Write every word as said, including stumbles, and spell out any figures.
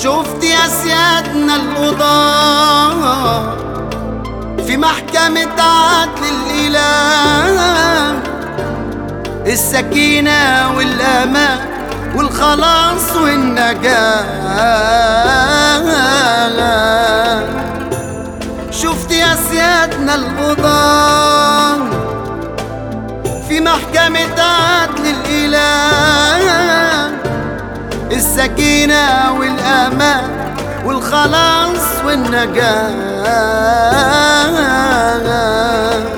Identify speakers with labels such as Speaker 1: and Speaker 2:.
Speaker 1: شفت يا سيادنا القضاة في محكمة عدل الإله، السكينة والأمان والخلاص والنجاة. شفت يا سيادنا القضاة في محكمة عدل الإله، السكينة والأمان والخلاص والنجاة.